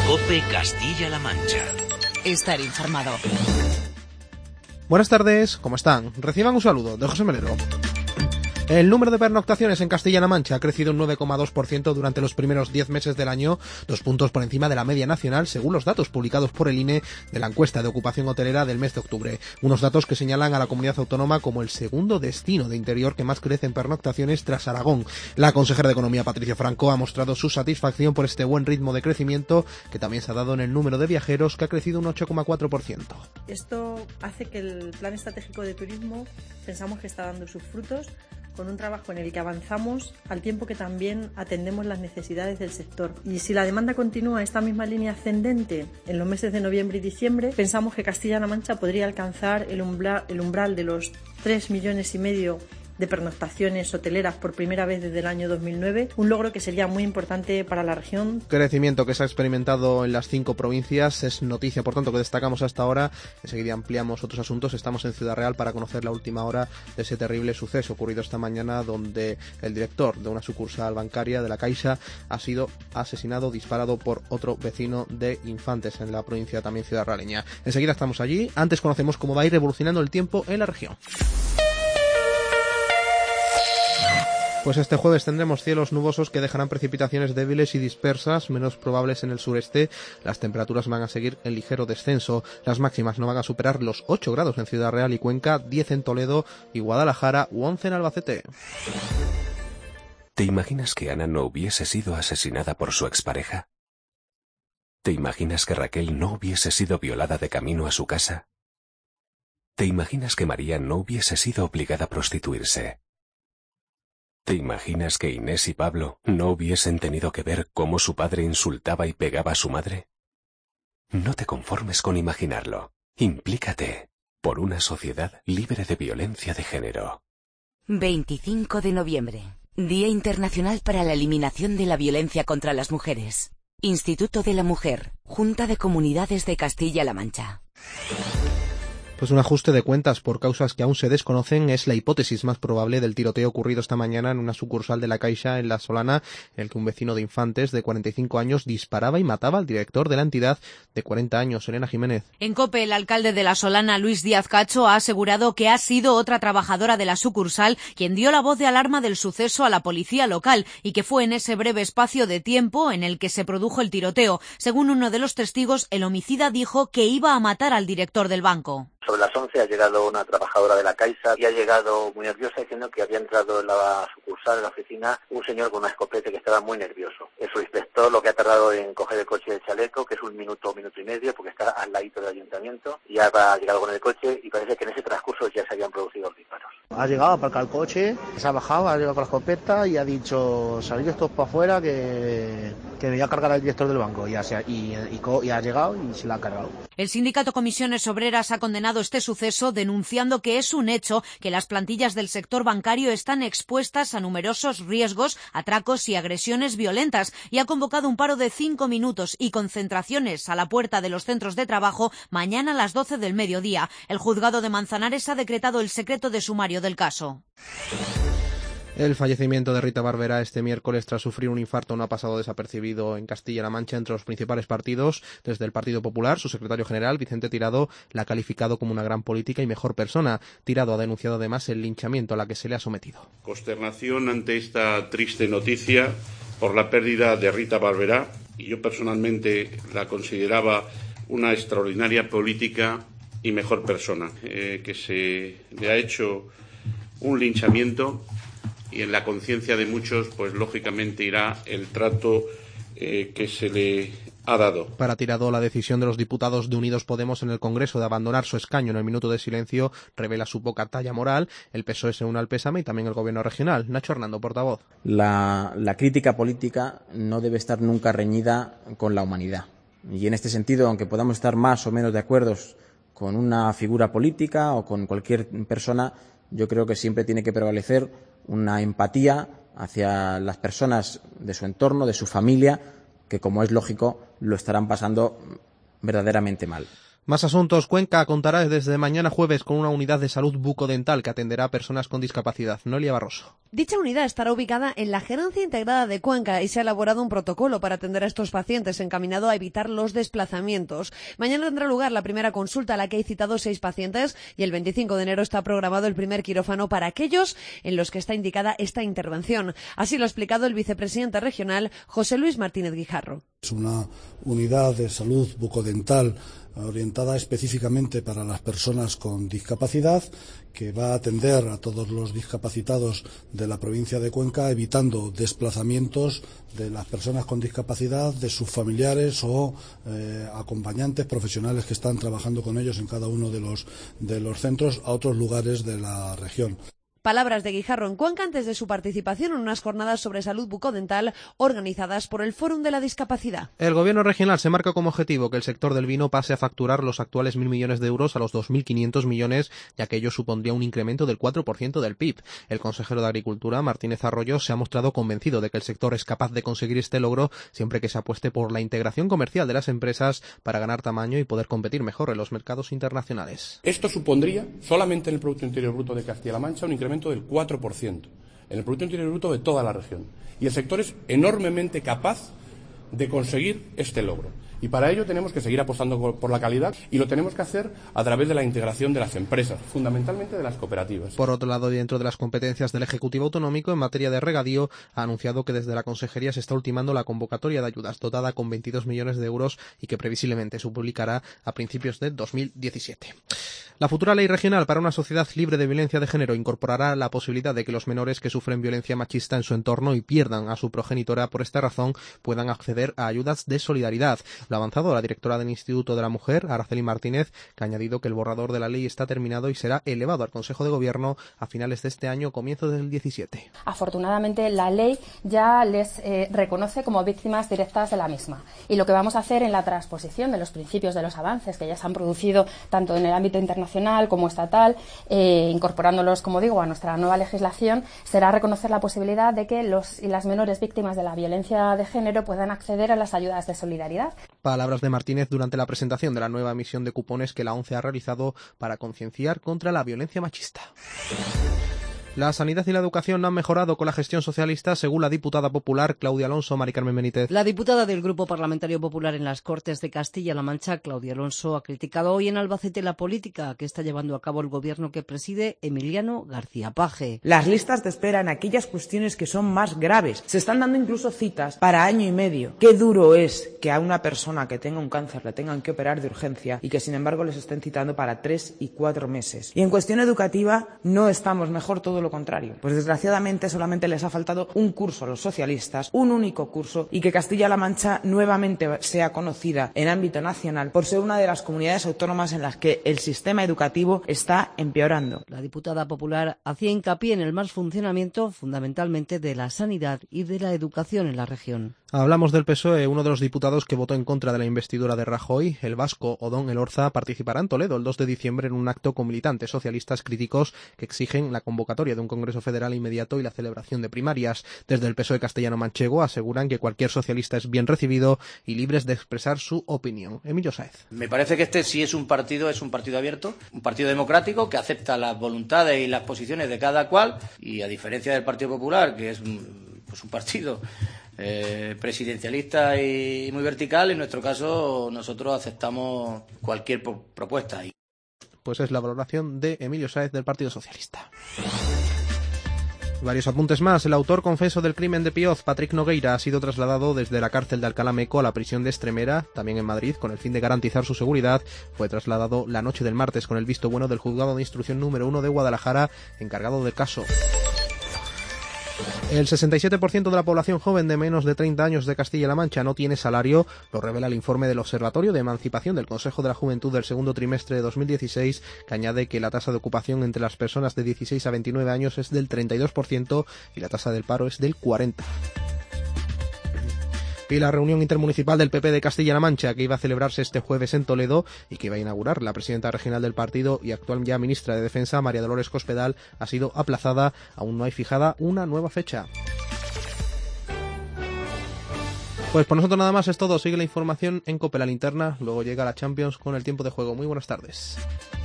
COPE Castilla-La Mancha. Estar informado. Buenas tardes, ¿cómo están? Reciban un saludo de José Melero. El número de pernoctaciones en Castilla-La Mancha ha crecido un 9,2% durante los primeros 10 meses del año, 2 puntos por encima de la media nacional, según los datos publicados por el INE de la encuesta de ocupación hotelera del mes de octubre. Unos datos que señalan a la comunidad autónoma como el segundo destino de interior que más crece en pernoctaciones tras Aragón. La consejera de Economía, Patricia Franco, ha mostrado su satisfacción por este buen ritmo de crecimiento, que también se ha dado en el número de viajeros, que ha crecido un 8,4%. Esto hace que el Plan Estratégico de Turismo pensamos que está dando sus frutos, con un trabajo en el que avanzamos al tiempo que también atendemos las necesidades del sector. Y si la demanda continúa esta misma línea ascendente en los meses de noviembre y diciembre, pensamos que Castilla-La Mancha podría alcanzar el umbral de los 3,5 millones de pernoctaciones hoteleras por primera vez desde el año 2009, un logro que sería muy importante para la región. Crecimiento que se ha experimentado en las 5 provincias es noticia, por tanto, que destacamos hasta ahora. Enseguida ampliamos otros asuntos. Estamos en Ciudad Real para conocer la última hora de ese terrible suceso ocurrido esta mañana, donde el director de una sucursal bancaria de la Caixa ha sido asesinado, disparado por otro vecino de Infantes, en la provincia también Ciudad Realeña. Enseguida estamos allí. Antes conocemos cómo va a ir evolucionando el tiempo en la región. Pues este jueves tendremos cielos nubosos que dejarán precipitaciones débiles y dispersas, menos probables en el sureste. Las temperaturas van a seguir en ligero descenso. Las máximas no van a superar los 8 grados en Ciudad Real y Cuenca, 10 en Toledo y Guadalajara u 11 en Albacete. ¿Te imaginas que Ana no hubiese sido asesinada por su expareja? ¿Te imaginas que Raquel no hubiese sido violada de camino a su casa? ¿Te imaginas que María no hubiese sido obligada a prostituirse? ¿Te imaginas que Inés y Pablo no hubiesen tenido que ver cómo su padre insultaba y pegaba a su madre? No te conformes con imaginarlo. Implícate por una sociedad libre de violencia de género. 25 de noviembre. Día Internacional para la Eliminación de la Violencia contra las Mujeres. Instituto de la Mujer. Junta de Comunidades de Castilla-La Mancha. Pues un ajuste de cuentas por causas que aún se desconocen es la hipótesis más probable del tiroteo ocurrido esta mañana en una sucursal de la Caixa en La Solana, en el que un vecino de Infantes de 45 años disparaba y mataba al director de la entidad de 40 años, Elena Jiménez. En COPE, el alcalde de La Solana, Luis Díaz Cacho, ha asegurado que ha sido otra trabajadora de la sucursal quien dio la voz de alarma del suceso a la policía local y que fue en ese breve espacio de tiempo en el que se produjo el tiroteo. Según uno de los testigos, el homicida dijo que iba a matar al director del banco. Sobre las 11 ha llegado una trabajadora de la Caixa y ha llegado muy nerviosa diciendo que había entrado en la sucursal, en la oficina, un señor con una escopeta que estaba muy nervioso. Su inspector lo que ha tardado en coger el coche de chaleco, que es un minuto y medio, porque está al ladito del ayuntamiento, y ya ha llegado con el coche y parece que en ese transcurso ya se habían producido los disparos. Ha llegado a aparcar el coche, se ha bajado, ha llegado con la escopeta y ha dicho: salid todos para afuera que me voy a cargar al director del banco. Y ha llegado y se la ha cargado. El sindicato Comisiones Obreras ha condenado este suceso, denunciando que es un hecho que las plantillas del sector bancario están expuestas a numerosos riesgos, atracos y agresiones violentas, y ha convocado un paro de 5 minutos y concentraciones a la puerta de los centros de trabajo mañana a las 12 del mediodía. El juzgado de Manzanares ha decretado el secreto de sumario del caso. El fallecimiento de Rita Barberá este miércoles tras sufrir un infarto no ha pasado desapercibido en Castilla-La Mancha entre los principales partidos. Desde el Partido Popular, su secretario general, Vicente Tirado, la ha calificado como una gran política y mejor persona. Tirado ha denunciado además el linchamiento a la que se le ha sometido. Consternación ante esta triste noticia por la pérdida de Rita Barberá. Y yo personalmente la consideraba una extraordinaria política y mejor persona. Que se le ha hecho un linchamiento. Y en la conciencia de muchos, pues lógicamente irá el trato que se le ha dado. Para Tirado, la decisión de los diputados de Unidos Podemos en el Congreso de abandonar su escaño en el minuto de silencio revela su poca talla moral. El PSOE se une al pésame y también el Gobierno regional. Nacho Hernando, portavoz. La crítica política no debe estar nunca reñida con la humanidad. Y en este sentido, aunque podamos estar más o menos de acuerdo con una figura política o con cualquier persona, yo creo que siempre tiene que prevalecer una empatía hacia las personas de su entorno, de su familia, que, como es lógico, lo estarán pasando verdaderamente mal. Más asuntos. Cuenca contará desde mañana jueves con una unidad de salud bucodental que atenderá a personas con discapacidad. Noelia Barroso. Dicha unidad estará ubicada en la Gerencia Integrada de Cuenca y se ha elaborado un protocolo para atender a estos pacientes encaminado a evitar los desplazamientos. Mañana tendrá lugar la primera consulta a la que hay citado 6 pacientes y el 25 de enero está programado el primer quirófano para aquellos en los que está indicada esta intervención. Así lo ha explicado el vicepresidente regional José Luis Martínez Guijarro. Es una unidad de salud bucodental orientada específicamente para las personas con discapacidad, que va a atender a todos los discapacitados de la provincia de Cuenca, evitando desplazamientos de las personas con discapacidad, de sus familiares o acompañantes profesionales que están trabajando con ellos en cada uno de los centros a otros lugares de la región. Palabras de Guijarro en Cuenca antes de su participación en unas jornadas sobre salud bucodental organizadas por el Fórum de la Discapacidad. El gobierno regional se marca como objetivo que el sector del vino pase a facturar los actuales 1.000 millones de euros a los 2.500 millones, ya que ello supondría un incremento del 4% del PIB. El consejero de Agricultura, Martínez Arroyo, se ha mostrado convencido de que el sector es capaz de conseguir este logro siempre que se apueste por la integración comercial de las empresas para ganar tamaño y poder competir mejor en los mercados internacionales. Esto supondría, solamente en el Producto Interior Bruto de Castilla-La Mancha, un incremento del 4% en el Producto Interior Bruto de toda la región. Y el sector es enormemente capaz de conseguir este logro. Y para ello tenemos que seguir apostando por la calidad y lo tenemos que hacer a través de la integración de las empresas, fundamentalmente de las cooperativas. Por otro lado, dentro de las competencias del Ejecutivo Autonómico en materia de regadío, ha anunciado que desde la Consejería se está ultimando la convocatoria de ayudas dotada con 22 millones de euros y que previsiblemente se publicará a principios de 2017. La futura ley regional para una sociedad libre de violencia de género incorporará la posibilidad de que los menores que sufren violencia machista en su entorno y pierdan a su progenitora por esta razón puedan acceder a ayudas de solidaridad. Lo ha avanzado la directora del Instituto de la Mujer, Araceli Martínez, que ha añadido que el borrador de la ley está terminado y será elevado al Consejo de Gobierno a finales de este año, comienzo del 17. Afortunadamente, la ley ya les reconoce como víctimas directas de la misma. Y lo que vamos a hacer en la transposición de los principios de los avances que ya se han producido tanto en el ámbito internacional como estatal, incorporándolos, como digo, a nuestra nueva legislación, será reconocer la posibilidad de que los y las menores víctimas de la violencia de género puedan acceder a las ayudas de solidaridad. Palabras de Martínez durante la presentación de la nueva emisión de cupones que la ONCE ha realizado para concienciar contra la violencia machista. La sanidad y la educación no han mejorado con la gestión socialista, según la diputada popular Claudia Alonso. Mari Carmen Benítez. La diputada del Grupo Parlamentario Popular en las Cortes de Castilla-La Mancha, Claudia Alonso, ha criticado hoy en Albacete la política que está llevando a cabo el gobierno que preside Emiliano García Paje. Las listas de espera en aquellas cuestiones que son más graves. Se están dando incluso citas para año y medio. Qué duro es que a una persona que tenga un cáncer le tengan que operar de urgencia y que sin embargo les estén citando para 3 y 4 meses. Y en cuestión educativa no estamos mejor, todo lo contrario. Pues desgraciadamente solamente les ha faltado un curso a los socialistas, un único curso, y que Castilla-La Mancha nuevamente sea conocida en ámbito nacional por ser una de las comunidades autónomas en las que el sistema educativo está empeorando. La diputada popular hacía hincapié en el mal funcionamiento fundamentalmente de la sanidad y de la educación en la región. Hablamos del PSOE. Uno de los diputados que votó en contra de la investidura de Rajoy, el vasco Odón Elorza, participará en Toledo el 2 de diciembre en un acto con militantes socialistas críticos que exigen la convocatoria de un Congreso Federal inmediato y la celebración de primarias. Desde el PSOE castellano-manchego aseguran que cualquier socialista es bien recibido y libres de expresar su opinión. Emilio Sáez. Me parece que este sí es un partido abierto, un partido democrático que acepta las voluntades y las posiciones de cada cual, y a diferencia del Partido Popular, que es pues un partido presidencialista y muy vertical, en nuestro caso nosotros aceptamos cualquier propuesta. Pues es la valoración de Emilio Sáez del Partido Socialista. Varios apuntes más. El autor confeso del crimen de Pioz, Patrick Nogueira, ha sido trasladado desde la cárcel de Alcalá Meco a la prisión de Estremera, también en Madrid, con el fin de garantizar su seguridad. Fue trasladado la noche del martes con el visto bueno del juzgado de instrucción número 1 de Guadalajara, encargado del caso. El 67% de la población joven de menos de 30 años de Castilla-La Mancha no tiene salario, lo revela el informe del Observatorio de Emancipación del Consejo de la Juventud del segundo trimestre de 2016, que añade que la tasa de ocupación entre las personas de 16 a 29 años es del 32% y la tasa del paro es del 40%. Y la reunión intermunicipal del PP de Castilla-La Mancha, que iba a celebrarse este jueves en Toledo y que iba a inaugurar la presidenta regional del partido y actual ya ministra de Defensa, María Dolores Cospedal, ha sido aplazada. Aún no hay fijada una nueva fecha. Pues por nosotros nada más es todo. Sigue la información en COPE, la linterna. Luego llega la Champions con el tiempo de juego. Muy buenas tardes.